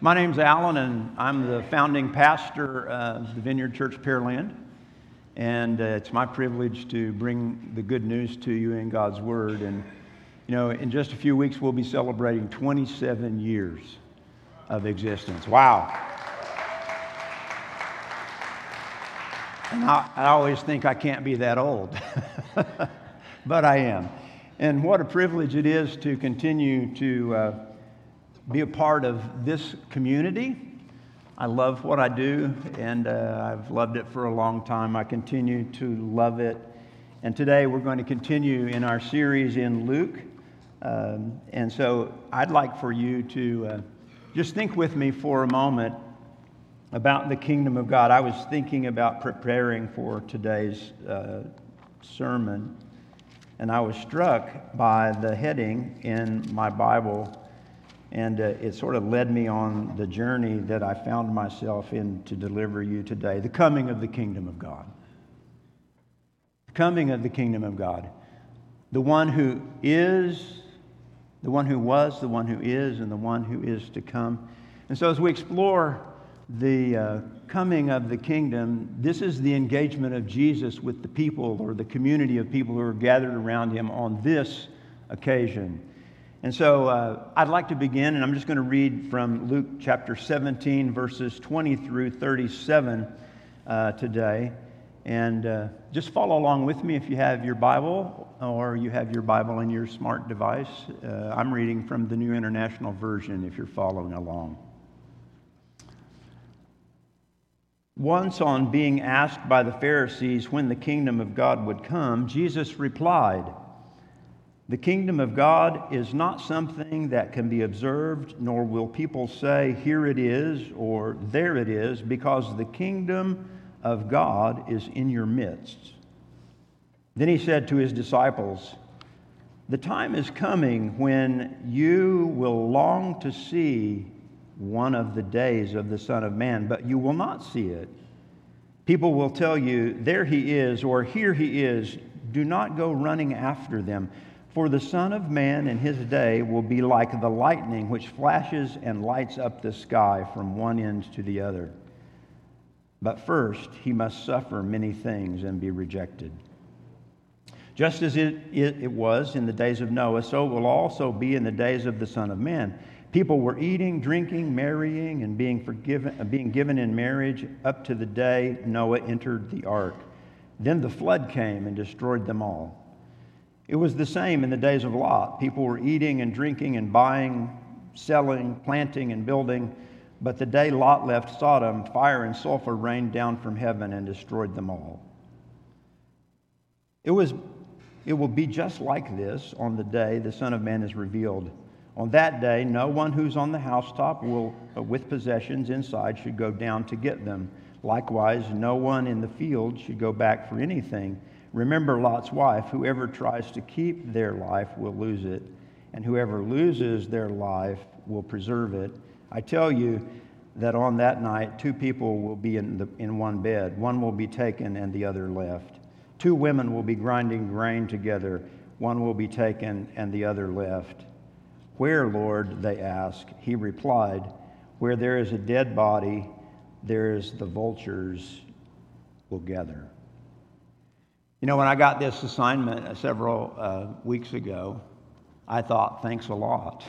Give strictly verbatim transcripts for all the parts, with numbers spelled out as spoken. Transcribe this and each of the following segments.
My name's Alan, and I'm the founding pastor of the Vineyard Church Pearland. And uh, it's my privilege to bring the good news to you in God's Word. And, you know, in just a few weeks, we'll be celebrating twenty-seven years of existence. Wow. And I, I always think I can't be that old, but I am. And what a privilege it is to continue to uh, be a part of this community. I love what I do, and uh, I've loved it for a long time. I continue to love it. And today we're going to continue in our series in Luke. Um, and so I'd like for you to uh, just think with me for a moment about the kingdom of God. I was thinking about preparing for today's uh, sermon, and I was struck by the heading in my Bible. And uh, it sort of led me on the journey that I found myself in to deliver you today. The coming of the kingdom of God. The coming of the kingdom of God. The one who is, the one who was, the one who is, and the one who is to come. And so as we explore the uh, coming of the kingdom, this is the engagement of Jesus with the people or the community of people who are gathered around him on this occasion. And so uh, I'd like to begin, and I'm just going to read from Luke chapter seventeen, verses twenty through thirty-seven uh, today. And uh, just follow along with me if you have your Bible or you have your Bible in your smart device. Uh, I'm reading from the New International Version if you're following along. Once, on being asked by the Pharisees when the kingdom of God would come, Jesus replied, "The kingdom of God is not something that can be observed, nor will people say, 'Here it is,' or 'There it is,' because the kingdom of God is in your midst." Then he said to his disciples, "The time is coming when you will long to see one of the days of the Son of Man, but you will not see it. People will tell you, 'There he is,' or 'Here he is.' Do not go running after them. For the Son of Man in his day will be like the lightning which flashes and lights up the sky from one end to the other. But first he must suffer many things and be rejected. Just as it, it, it was in the days of Noah, so it will also be in the days of the Son of Man. People were eating, drinking, marrying, and being, forgiven, being given in marriage up to the day Noah entered the ark. Then the flood came and destroyed them all. It was the same in the days of Lot. People were eating and drinking and buying, selling, planting and building. But the day Lot left Sodom, fire and sulfur rained down from heaven and destroyed them all. It was, it will be just like this on the day the Son of Man is revealed. On that day, no one who's on the housetop will, uh, with possessions inside should go down to get them. Likewise, no one in the field should go back for anything. Remember Lot's wife. Whoever tries to keep their life will lose it, and whoever loses their life will preserve it. I tell you that on that night, two people will be in, the, in one bed. One will be taken and the other left. Two women will be grinding grain together. One will be taken and the other left. Where, Lord? They asked. He replied, where there is a dead body, there is the vultures will gather. You know, when I got this assignment several uh, weeks ago, I thought, thanks a lot.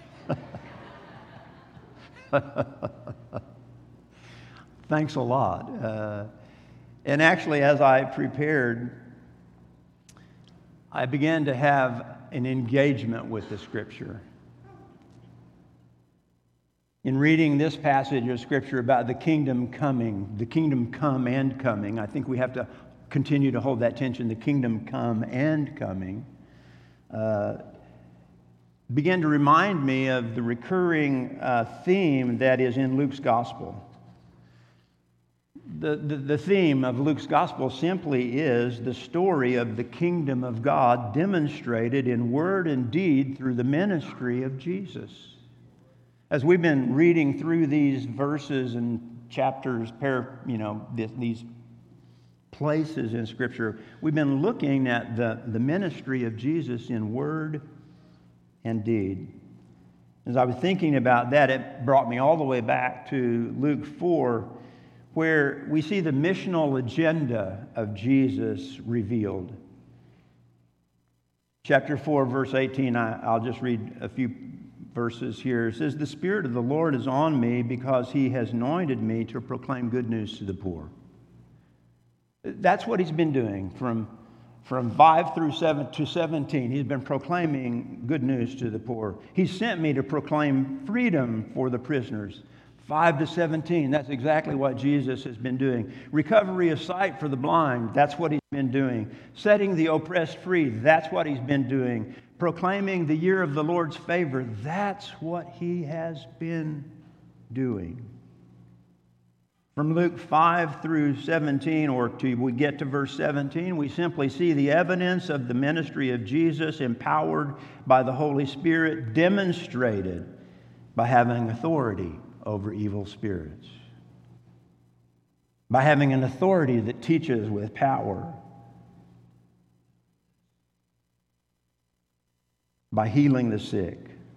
Thanks a lot. Uh, and actually, as I prepared, I began to have an engagement with the Scripture. In reading this passage of Scripture about the kingdom coming, the kingdom come and coming, I think we have to continue to hold that tension, the kingdom come and coming, uh, began to remind me of the recurring uh, theme that is in Luke's gospel. The, the, the theme of Luke's gospel simply is the story of the kingdom of God demonstrated in word and deed through the ministry of Jesus. As we've been reading through these verses and chapters, you know, these places in Scripture, we've been looking at the, the ministry of Jesus in word and deed. As I was thinking about that, it brought me all the way back to Luke four, where we see the missional agenda of Jesus revealed. Chapter four, verse eighteen, I, I'll just read a few verses here. It says, "The Spirit of the Lord is on me because He has anointed me to proclaim good news to the poor." That's what He's been doing from, from five through seven to seventeen. He's been proclaiming good news to the poor. He sent me to proclaim freedom for the prisoners. five to seventeen, that's exactly what Jesus has been doing. Recovery of sight for the blind, that's what He's been doing. Setting the oppressed free, that's what He's been doing. Proclaiming the year of the Lord's favor, that's what He has been doing. From Luke five through seventeen, or till we get to verse seventeen, we simply see the evidence of the ministry of Jesus empowered by the Holy Spirit, demonstrated by having authority over evil spirits, by having an authority that teaches with power, by healing the sick,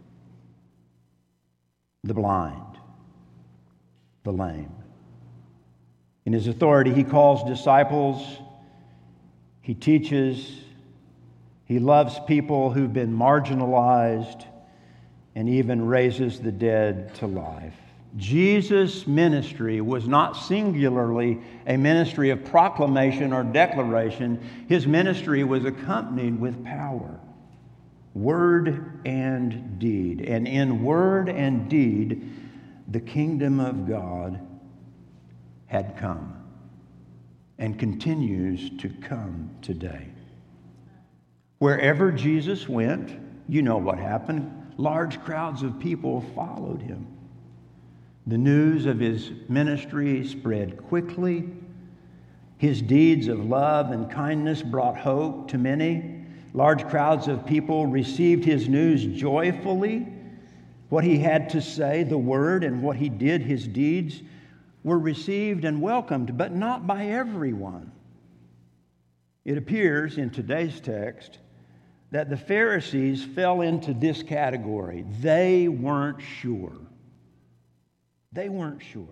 the blind, the lame. In His authority, He calls disciples, He teaches, He loves people who've been marginalized, and even raises the dead to life. Jesus' ministry was not singularly a ministry of proclamation or declaration. His ministry was accompanied with power, word and deed. And in word and deed, the kingdom of God had come and continues to come today. Wherever Jesus went, you know what happened. Large crowds of people followed Him. The news of His ministry spread quickly. His deeds of love and kindness brought hope to many. Large crowds of people received His news joyfully. What He had to say, the word, and what He did, His deeds, were received and welcomed, but not by everyone. It appears in today's text that the Pharisees fell into this category. They weren't sure. They weren't sure.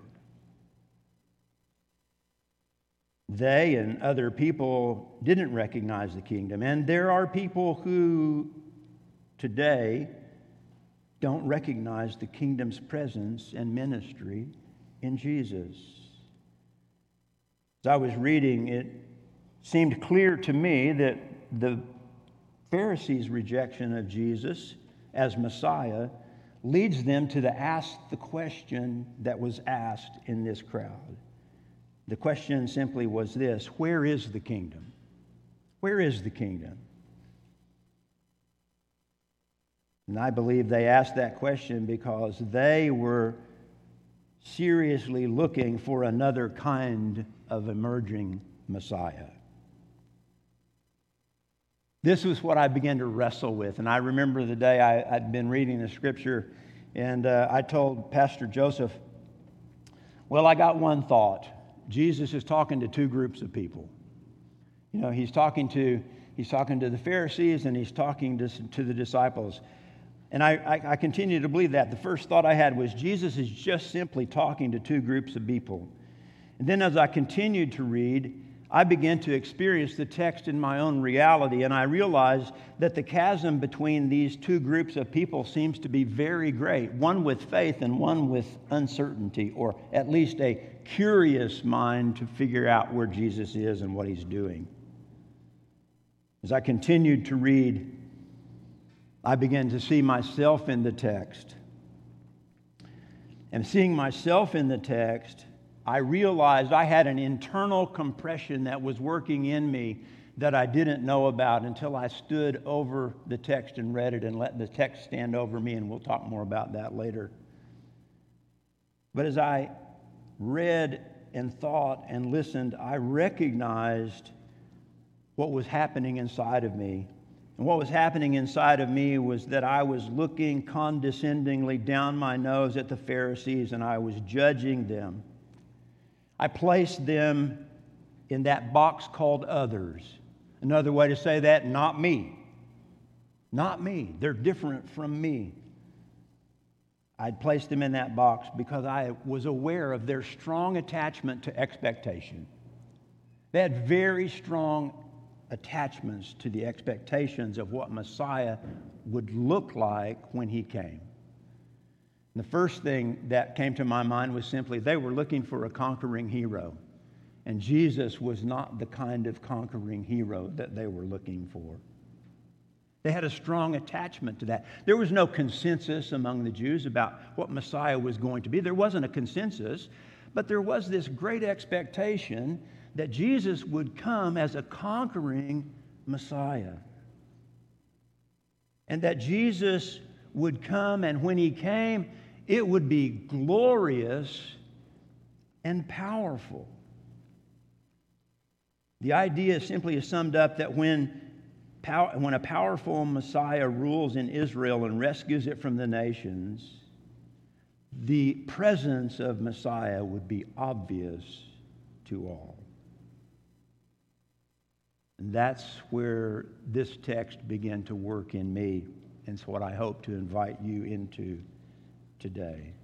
They and other people didn't recognize the kingdom. And there are people who today don't recognize the kingdom's presence and ministry in Jesus. As I was reading, it seemed clear to me that the Pharisees' rejection of Jesus as Messiah leads them to the ask the question that was asked in this crowd. The question simply was this: where is the kingdom? Where is the kingdom? And I believe they asked that question because they were seriously looking for another kind of emerging Messiah. This was what I began to wrestle with. And I remember the day I, I'd been reading the scripture, and uh, I told Pastor Joseph, well, I got one thought. Jesus is talking to two groups of people. You know, he's talking to he's talking to the Pharisees, and he's talking to, to the disciples. And I, I, I continue to believe that. The first thought I had was Jesus is just simply talking to two groups of people. And then as I continued to read, I began to experience the text in my own reality, and I realized that the chasm between these two groups of people seems to be very great, one with faith and one with uncertainty, or at least a curious mind to figure out where Jesus is and what He's doing. As I continued to read, I began to see myself in the text. And seeing myself in the text, I realized I had an internal compression that was working in me that I didn't know about until I stood over the text and read it and let the text stand over me, and we'll talk more about that later. But as I read and thought and listened, I recognized what was happening inside of me. And what was happening inside of me was that I was looking condescendingly down my nose at the Pharisees, and I was judging them. I placed them in that box called others. Another way to say that, not me. Not me. They're different from me. I'd placed them in that box because I was aware of their strong attachment to expectation. They had very strong attachments to the expectations of what Messiah would look like when he came. And the first thing that came to my mind was simply they were looking for a conquering hero. And Jesus was not the kind of conquering hero that they were looking for. They had a strong attachment to that. There was no consensus among the Jews about what Messiah was going to be. There wasn't a consensus, but there was this great expectation that Jesus would come as a conquering Messiah. And that Jesus would come, and when he came, it would be glorious and powerful. The idea simply is summed up that when, power, when a powerful Messiah rules in Israel and rescues it from the nations, the presence of Messiah would be obvious to all. And that's where this text began to work in me, and it's what I hope to invite you into today.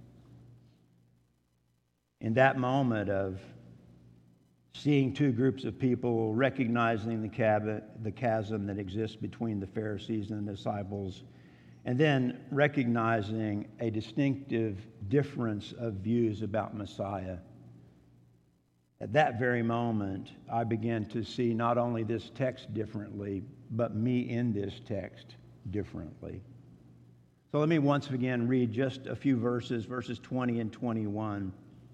In that moment of seeing two groups of people, recognizing the, cab- the chasm that exists between the Pharisees and the disciples, and then recognizing a distinctive difference of views about Messiah, at that very moment, I began to see not only this text differently, but me in this text differently. So let me once again read just a few verses, verses twenty and twenty-one.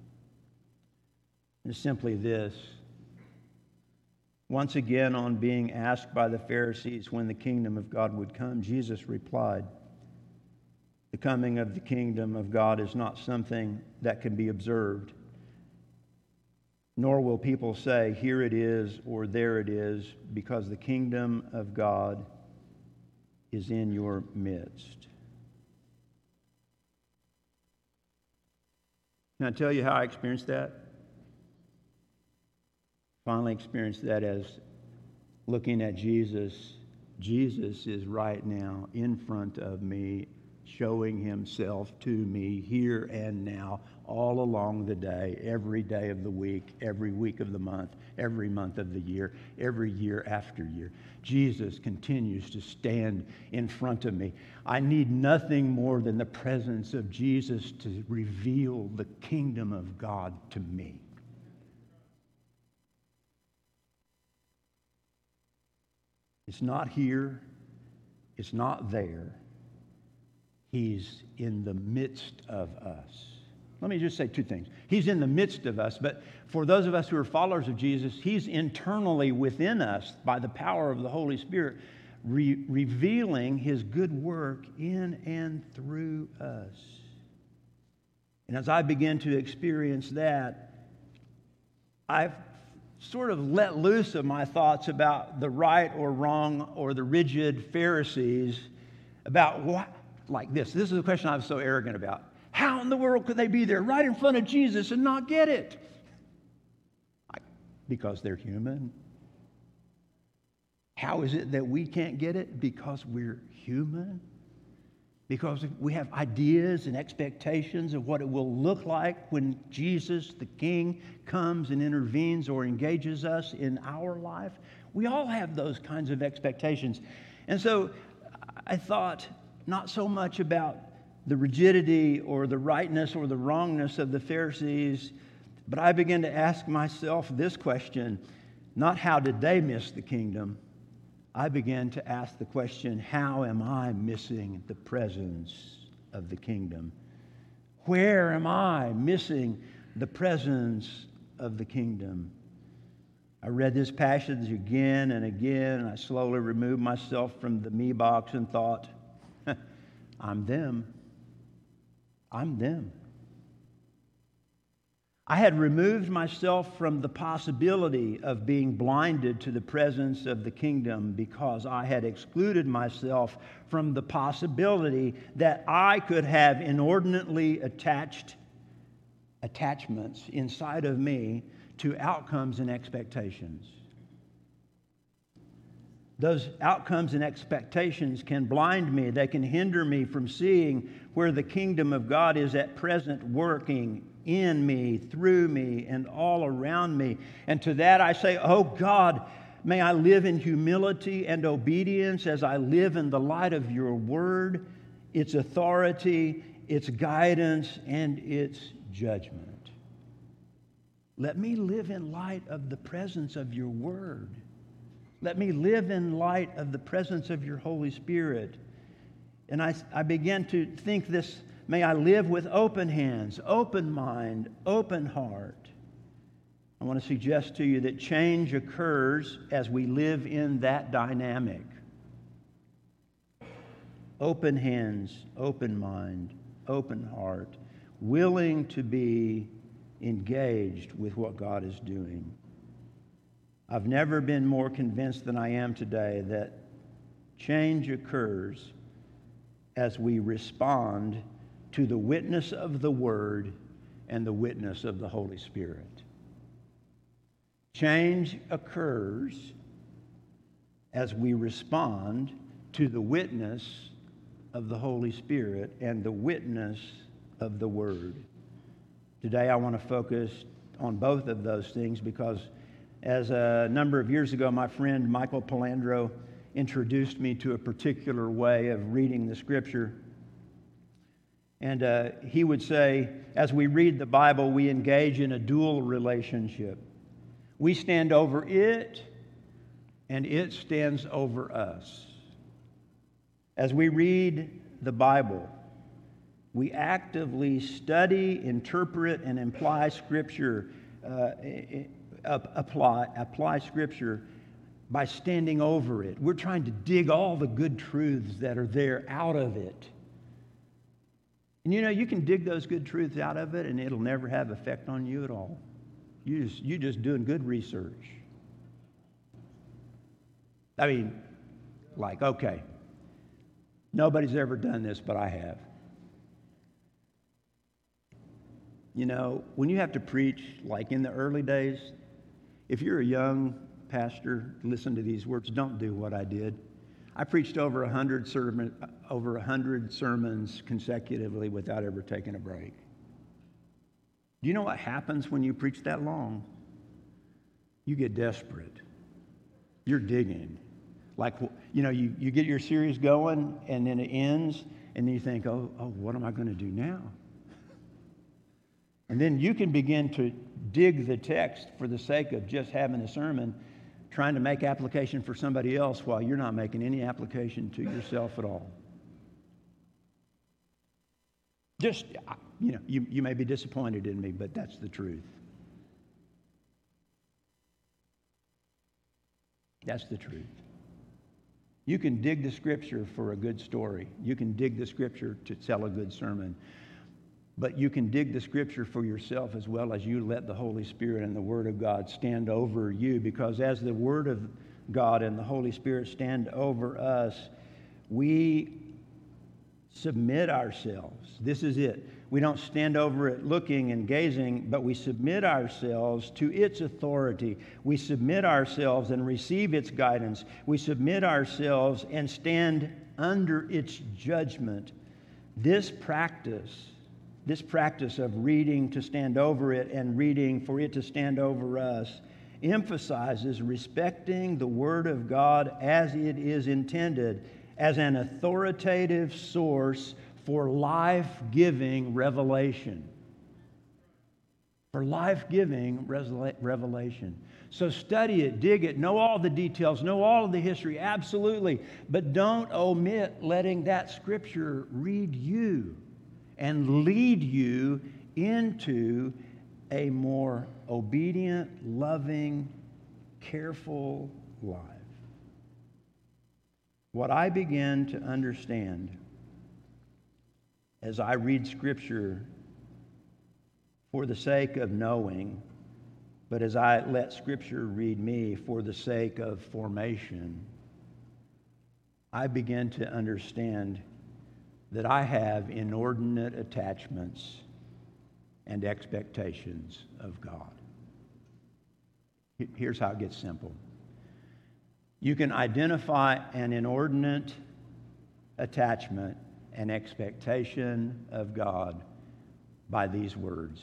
It's simply this. Once again, on being asked by the Pharisees when the kingdom of God would come, Jesus replied, "The coming of the kingdom of God is not something that can be observed, nor will people say, 'Here it is,' or 'There it is,' because the kingdom of God is in your midst." Can I tell you how I experienced that? Finally experienced that as looking at Jesus. Jesus is right now in front of me, showing himself to me here and now, all along the day, every day of the week, every week of the month, every month of the year, every year after year. Jesus continues to stand in front of me. I need nothing more than the presence of Jesus to reveal the kingdom of God to me. It's not here. It's not there. He's in the midst of us. Let me just say two things. He's in the midst of us, but for those of us who are followers of Jesus, he's internally within us by the power of the Holy Spirit, re- revealing his good work in and through us. And as I begin to experience that, I've sort of let loose of my thoughts about the right or wrong or the rigid Pharisees about what, like this. This is a question I was so arrogant about. How in the world could they be there right in front of Jesus and not get it? I, because they're human. How is it that we can't get it? Because we're human. Because we have ideas and expectations of what it will look like when Jesus, the King, comes and intervenes or engages us in our life. We all have those kinds of expectations. And so I thought not so much about the rigidity or the rightness or the wrongness of the Pharisees, but I began to ask myself this question, not how did they miss the kingdom? I began to ask the question, how am I missing the presence of the kingdom? Where am I missing the presence of the kingdom? I read this passage again and again, and I slowly removed myself from the me box and thought, I'm them. I'm them. I had removed myself from the possibility of being blinded to the presence of the kingdom because I had excluded myself from the possibility that I could have inordinately attached attachments inside of me to outcomes and expectations. Those outcomes and expectations can blind me. They can hinder me from seeing where the kingdom of God is at present working in me, through me, and all around me. And to that I say, oh God, may I live in humility and obedience as I live in the light of your word, its authority, its guidance, and its judgment. Let me live in light of the presence of your word. Let me live in light of the presence of your Holy Spirit. And I, I began to think this, may I live with open hands, open mind, open heart. I want to suggest to you that change occurs as we live in that dynamic. Open hands, open mind, open heart, willing to be engaged with what God is doing. I've never been more convinced than I am today that change occurs as we respond to the witness of the Word and the witness of the Holy Spirit. Change occurs as we respond to the witness of the Holy Spirit and the witness of the Word. Today I want to focus on both of those things because as a number of years ago, my friend Michael Palandro introduced me to a particular way of reading the Scripture. And uh, he would say, as we read the Bible, we engage in a dual relationship. We stand over it, and it stands over us. As we read the Bible, we actively study, interpret, and apply Scripture uh, apply, apply Scripture by standing over it. We're trying to dig all the good truths that are there out of it. And you know, you can dig those good truths out of it and it'll never have effect on you at all. You just, you're just doing good research. I mean, like, okay, nobody's ever done this, but I have. You know, when you have to preach, like in the early days, if you're a young pastor, listen to these words. Don't do what I did. I preached over a hundred sermon, over a hundred sermons consecutively without ever taking a break. Do you know what happens when you preach that long? You get desperate. You're digging. Like, you know, you, you get your series going and then it ends and then you think, oh, oh, what am I going to do now? And then you can begin to dig the text for the sake of just having a sermon, trying to make application for somebody else while you're not making any application to yourself at all. Just, you know, you, you may be disappointed in me, but that's the truth. That's the truth. You can dig the Scripture for a good story. You can dig the Scripture to tell a good sermon. But you can dig the Scripture for yourself as well as you let the Holy Spirit and the Word of God stand over you. Because as the Word of God and the Holy Spirit stand over us, we submit ourselves. This is it. We don't stand over it looking and gazing, but we submit ourselves to its authority. We submit ourselves and receive its guidance. We submit ourselves and stand under its judgment. This practice This practice of reading to stand over it and reading for it to stand over us emphasizes respecting the Word of God as it is intended, as an authoritative source for life-giving revelation. For life-giving revelation. So study it, dig it, know all the details, know all of the history, absolutely. But don't omit letting that Scripture read you and lead you into a more obedient, loving, careful life. What I begin to understand as I read Scripture for the sake of knowing, but as I let Scripture read me for the sake of formation, I begin to understand that I have inordinate attachments and expectations of God. Here's how it gets simple. You can identify an inordinate attachment and expectation of God by these words.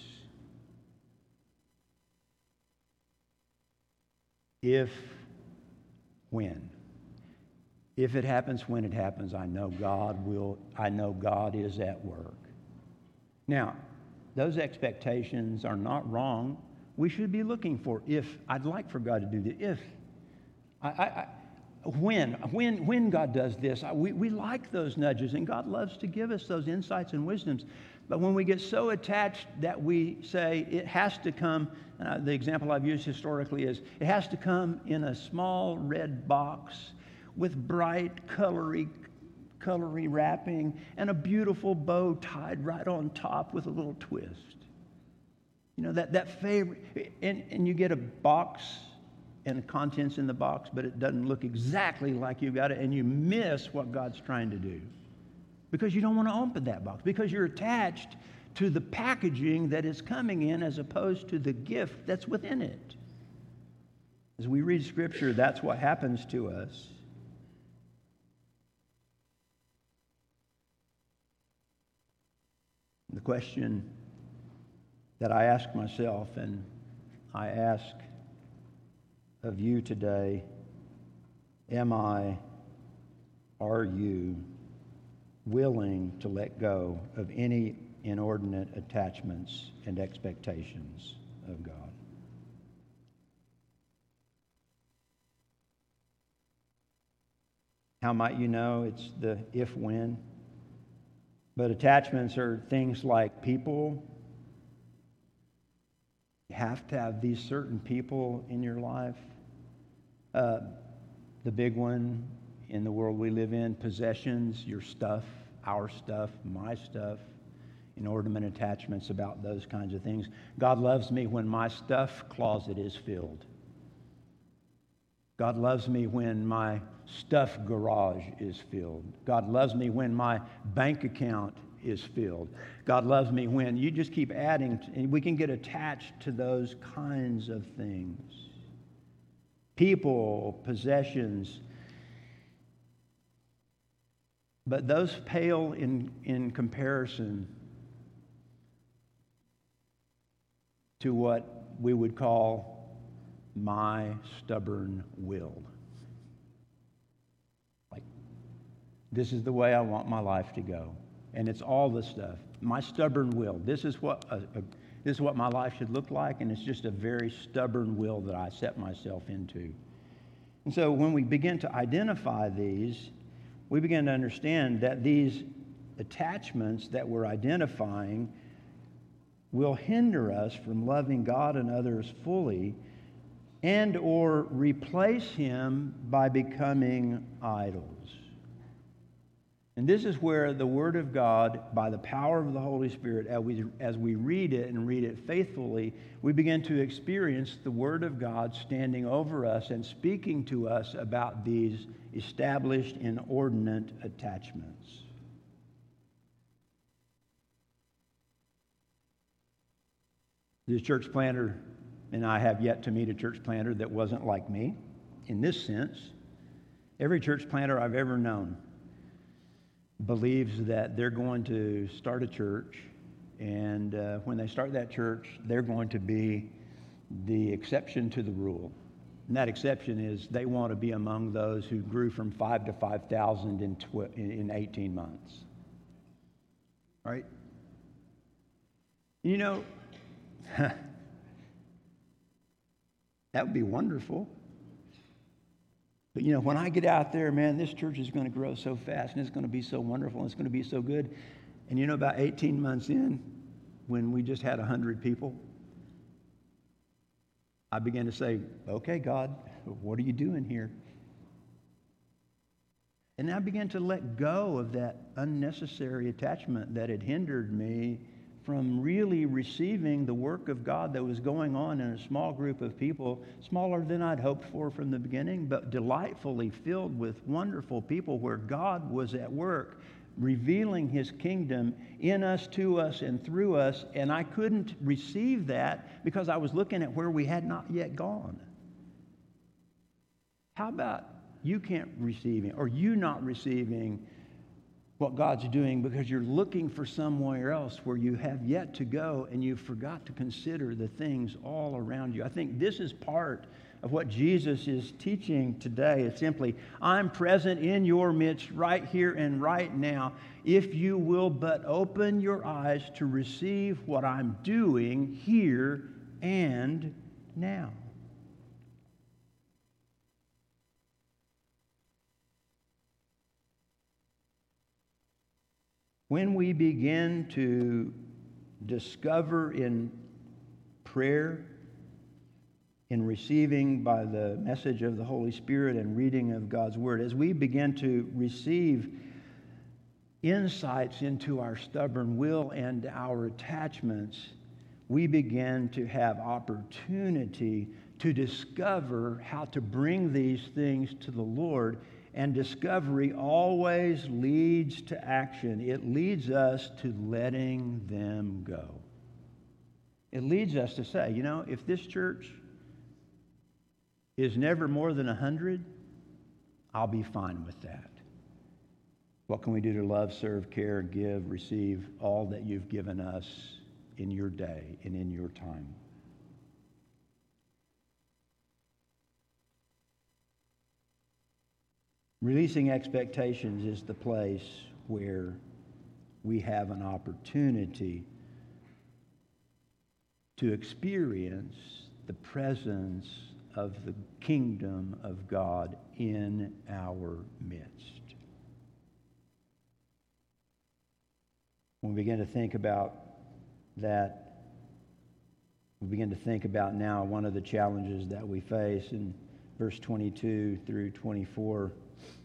If, when. If it happens when it happens, I know God will, I know God is at work. Now, those expectations are not wrong. We should be looking for if. I'd like for God to do this. If. I, I, I, when, when, when God does this, I, we, we like those nudges, and God loves to give us those insights and wisdoms. But when we get so attached that we say it has to come, uh, the example I've used historically is it has to come in a small red box with bright, colory, colory wrapping and a beautiful bow tied right on top with a little twist. You know, that, that favorite, and, and you get a box and contents in the box, but it doesn't look exactly like you got it, and you miss what God's trying to do because you don't want to open that box, because you're attached to the packaging that is coming in as opposed to the gift that's within it. As we read Scripture, that's what happens to us. The question that I ask myself, and I ask of you today, am I, are you willing to let go of any inordinate attachments and expectations of God? How might you know? It's the if-when. But attachments are things like people. You have to have these certain people in your life. Uh, the big one in the world we live in, possessions, your stuff, our stuff, my stuff, inordinate attachments about those kinds of things. God loves me when my stuff closet is filled. God loves me when my stuff garage is filled. God loves me when my bank account is filled. God loves me when you just keep adding, and we can get attached to those kinds of things. People, possessions. But those pale in, in comparison to what we would call my stubborn will. Like, this is the way I want my life to go. And it's all the stuff. My stubborn will. This is what a, a, this is what my life should look like, and it's just a very stubborn will that I set myself into. And so when we begin to identify these, we begin to understand that these attachments that we're identifying will hinder us from loving God and others fully, and or replace Him by becoming idols. And this is where the Word of God, by the power of the Holy Spirit, as we, as we read it and read it faithfully, we begin to experience the Word of God standing over us and speaking to us about these established inordinate attachments. The church planter, and I have yet to meet a church planter that wasn't like me in this sense. Every church planter I've ever known believes that they're going to start a church, and uh, when they start that church, they're going to be the exception to the rule. And that exception is they want to be among those who grew from five to five thousand in tw- in eighteen months. Right? You know, that would be wonderful. But, you know, when I get out there, man, this church is going to grow so fast, and it's going to be so wonderful, and it's going to be so good. And, you know, about eighteen months in, when we just had one hundred people, I began to say, okay, God, what are you doing here? And I began to let go of that unnecessary attachment that had hindered me from really receiving the work of God that was going on in a small group of people, smaller than I'd hoped for from the beginning, but delightfully filled with wonderful people where God was at work, revealing His kingdom in us, to us, and through us. And I couldn't receive that because I was looking at where we had not yet gone. How about you can't receive Him, or you not receiving what God's doing because you're looking for somewhere else where you have yet to go and you forgot to consider the things all around you. I think this is part of what Jesus is teaching today. It's simply, I'm present in your midst right here and right now if you will but open your eyes to receive what I'm doing here and now. When we begin to discover in prayer, in receiving by the message of the Holy Spirit and reading of God's Word, as we begin to receive insights into our stubborn will and our attachments, we begin to have opportunity to discover how to bring these things to the Lord. And discovery always leads to action. It leads us to letting them go. It leads us to say, you know, if this church is never more than a hundred, I'll be fine with that. What can we do to love, serve, care, give, receive all that you've given us in your day and in your time? Releasing expectations is the place where we have an opportunity to experience the presence of the kingdom of God in our midst. When we begin to think about that, we begin to think about now one of the challenges that we face in verse twenty-two through twenty-four.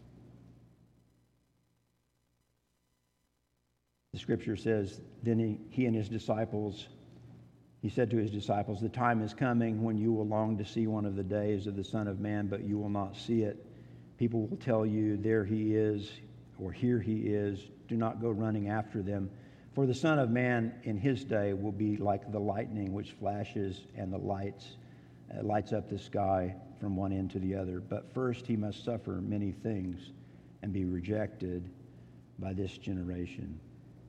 The scripture says, then he, he and his disciples, he said to his disciples, the time is coming when you will long to see one of the days of the Son of Man, but you will not see it. People will tell you, there he is, or here he is. Do not go running after them. For the Son of Man in his day will be like the lightning which flashes and the lights, uh, lights up the sky from one end to the other. But first he must suffer many things and be rejected by this generation.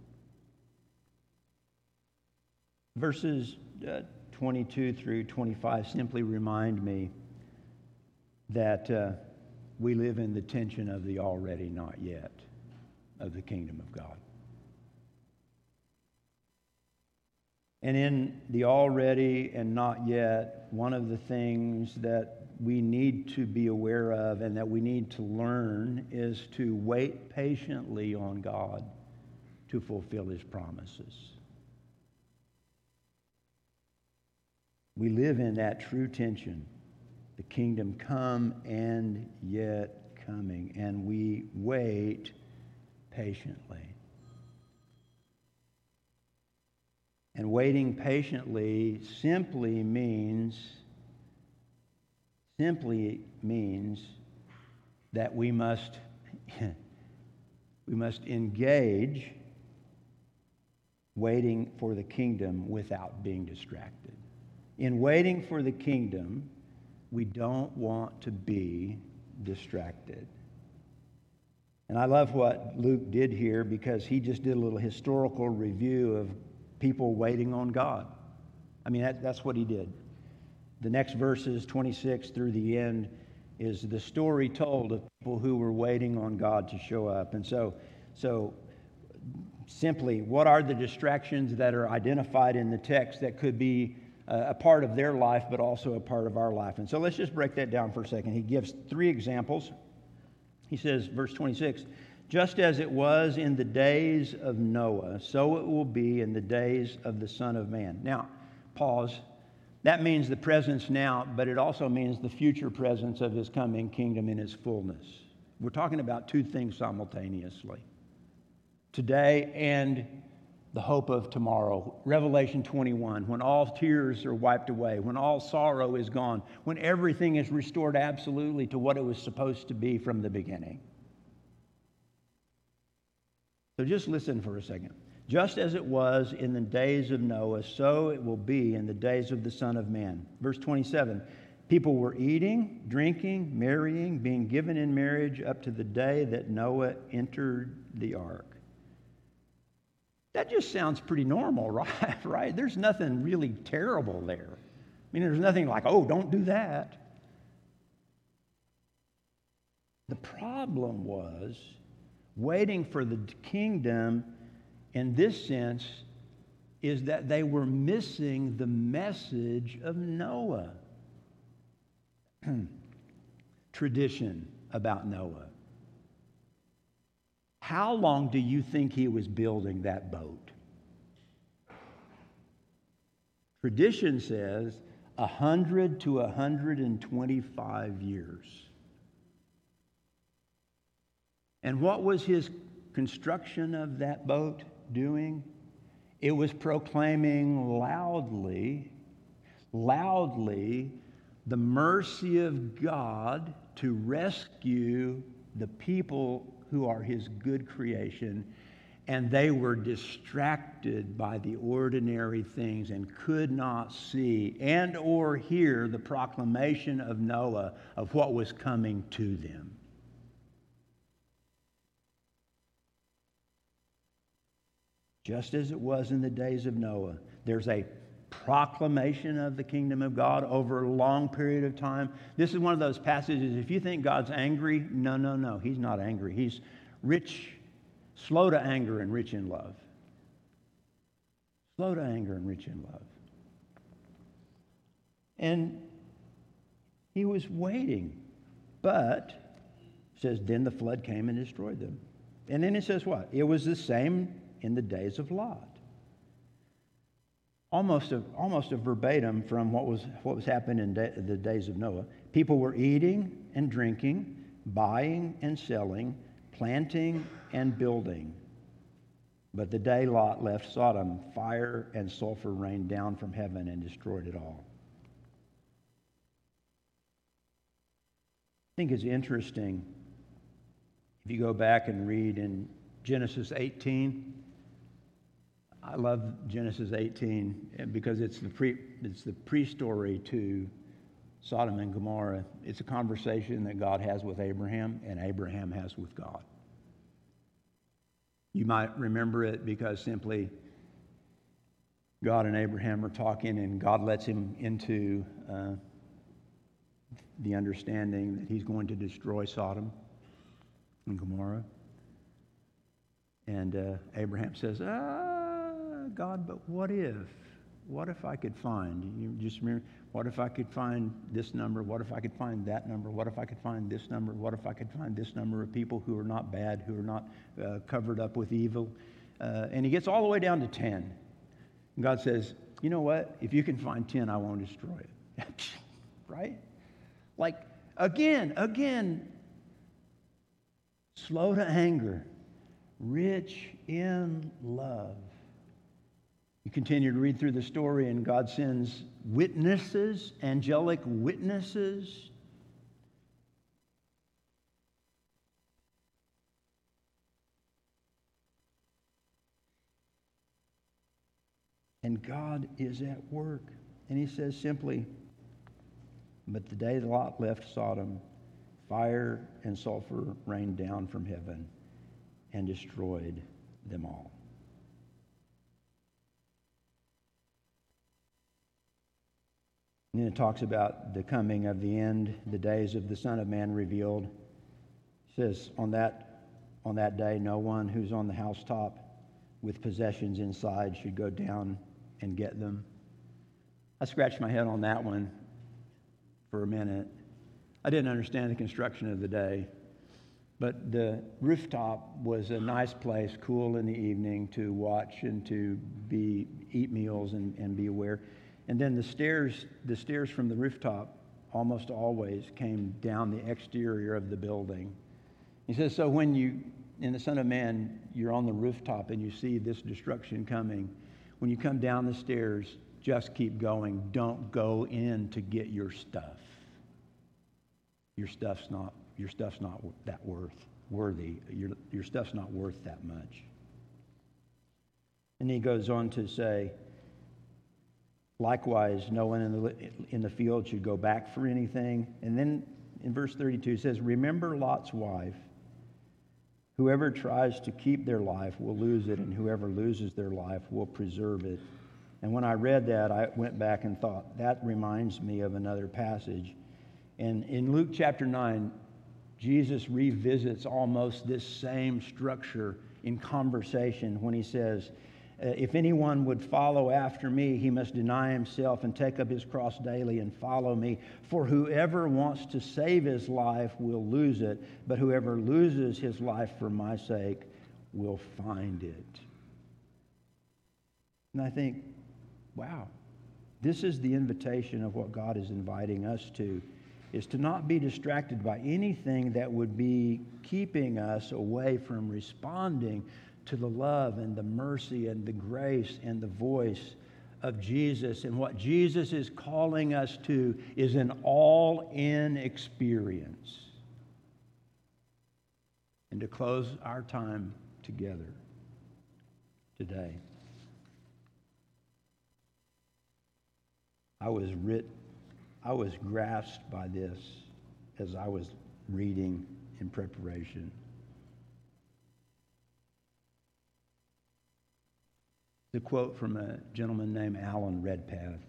Verses uh, twenty-two through twenty-five simply remind me that uh, we live in the tension of the already not yet of the kingdom of God. And in the already and not yet, one of the things that we need to be aware of and that we need to learn is to wait patiently on God to fulfill His promises. We live in that true tension, the kingdom come and yet coming, and we wait patiently. And waiting patiently simply means simply means that we must we must engage waiting for the kingdom without being distracted. In waiting for the kingdom, we don't want to be distracted. And I love what Luke did here because he just did a little historical review of people waiting on God. I mean, that, that's what he did. The next verses, twenty-six through the end, is the story told of people who were waiting on God to show up. And so, so simply, what are the distractions that are identified in the text that could be a part of their life, but also a part of our life? And so let's just break that down for a second. He gives three examples. He says, verse twenty-six, just as it was in the days of Noah, so it will be in the days of the Son of Man. Now, pause. That means the presence now, but it also means the future presence of His coming kingdom in its fullness. We're talking about two things simultaneously. Today and the hope of tomorrow. Revelation twenty-one, when all tears are wiped away, when all sorrow is gone, when everything is restored absolutely to what it was supposed to be from the beginning. So just listen for a second. Just as it was in the days of Noah, so it will be in the days of the Son of Man. Verse twenty-seven, People were eating, drinking, marrying, being given in marriage up to the day that Noah entered the ark. That just sounds pretty normal, right? Right? There's nothing really terrible there. I mean, there's nothing like, oh, don't do that. The problem was waiting for the kingdom in this sense is that they were missing the message of Noah. Tradition about Noah. How long do you think he was building that boat? Tradition says one hundred to one hundred twenty-five years. And what was his construction of that boat doing? It was proclaiming loudly, loudly, the mercy of God to rescue the people who are his good creation, and they were distracted by the ordinary things and could not see and or hear the proclamation of Noah of what was coming to them. Just as it was in the days of Noah, there's a proclamation of the kingdom of God over a long period of time. This is one of those passages, if you think God's angry, no, no, no, he's not angry. He's rich, slow to anger and rich in love. Slow to anger and rich in love. And he was waiting, but it says, then the flood came and destroyed them. And then it says what? It was the same in the days of Lot. Almost a, almost a verbatim from what was, what was happening in da- the days of Noah. People were eating and drinking, buying and selling, planting and building. But the day Lot left Sodom, fire and sulfur rained down from heaven and destroyed it all. I think it's interesting if you go back and read in Genesis eighteen. I love Genesis eighteen because it's the pre it's the pre-story to Sodom and Gomorrah. It's a conversation that God has with Abraham and Abraham has with God. You might remember it because simply God and Abraham are talking and God lets him into uh, the understanding that he's going to destroy Sodom and Gomorrah. And uh, Abraham says, ah, God, but what if? What if I could find? You just remember, what if I could find this number? What if I could find that number? What if I could find this number? What if I could find this number of people who are not bad, who are not uh, covered up with evil? Uh, and he gets all the way down to ten. And God says, you know what? If you can find ten, I won't destroy it. Right? Like, again, again, slow to anger, rich in love. You continue to read through the story, and God sends witnesses, angelic witnesses. And God is at work. And he says simply, but the day Lot left Sodom, fire and sulfur rained down from heaven and destroyed them all. And then it talks about the coming of the end, the days of the Son of Man revealed. It says, on that, on that day, no one who's on the housetop with possessions inside should go down and get them. I scratched my head on that one for a minute. I didn't understand the construction of the day, but the rooftop was a nice place, cool in the evening, to watch and to be eat meals and, and be aware. And then the stairs, the stairs from the rooftop almost always came down the exterior of the building. He says, so when you, in the Son of Man, you're on the rooftop and you see this destruction coming, when you come down the stairs, just keep going. Don't go in to get your stuff. Your stuff's not, your stuff's not that worth, worthy. Your, your stuff's not worth that much. And he goes on to say, Likewise, no one in the, in the field should go back for anything. And then in verse thirty-two it says, remember Lot's wife. Whoever tries to keep their life will lose it, and whoever loses their life will preserve it. And when I read that, I went back and thought, that reminds me of another passage. And in Luke chapter nine, Jesus revisits almost this same structure in conversation when he says, if anyone would follow after me, he must deny himself and take up his cross daily and follow me. For whoever wants to save his life will lose it, but whoever loses his life for my sake will find it. And I think, wow, this is the invitation of what God is inviting us to, is to not be distracted by anything that would be keeping us away from responding to the love and the mercy and the grace and the voice of Jesus. And what Jesus is calling us to is an all-in experience. And to close our time together today, I was writ, I was grasped by this as I was reading in preparation. The quote from a gentleman named Alan Redpath.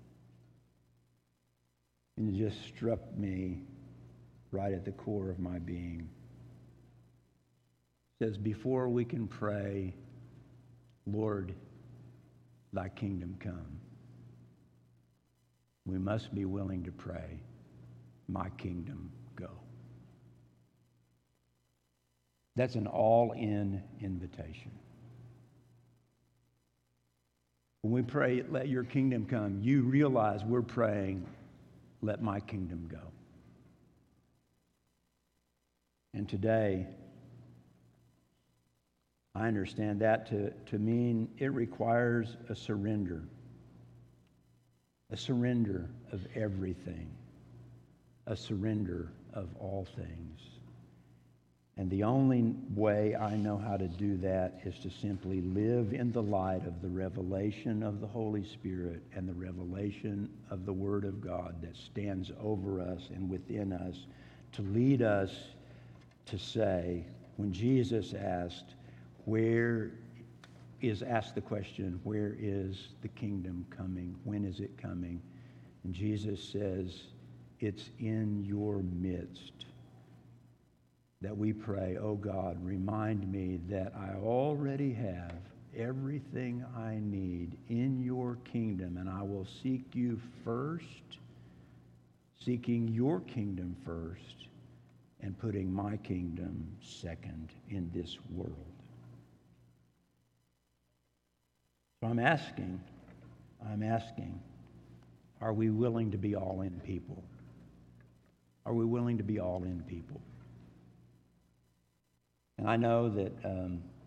And it just struck me right at the core of my being. It says, before we can pray, Lord, thy kingdom come, we must be willing to pray, my kingdom go. That's an all-in invitation. When we pray, let your kingdom come, you realize we're praying, let my kingdom go. And today, I understand that to, to mean it requires a surrender. A surrender of everything. A surrender of all things. And the only way I know how to do that is to simply live in the light of the revelation of the Holy Spirit and the revelation of the Word of God that stands over us and within us to lead us to say, when Jesus asked, where is, asked the question, where is the kingdom coming? When is it coming? And Jesus says, it's in your midst. That we pray, oh God, remind me that I already have everything I need in your kingdom, and I will seek you first, seeking your kingdom first, and putting my kingdom second in this world. So I'm asking, I'm asking, are we willing to be all in people? Are we willing to be all in people? And I know that um,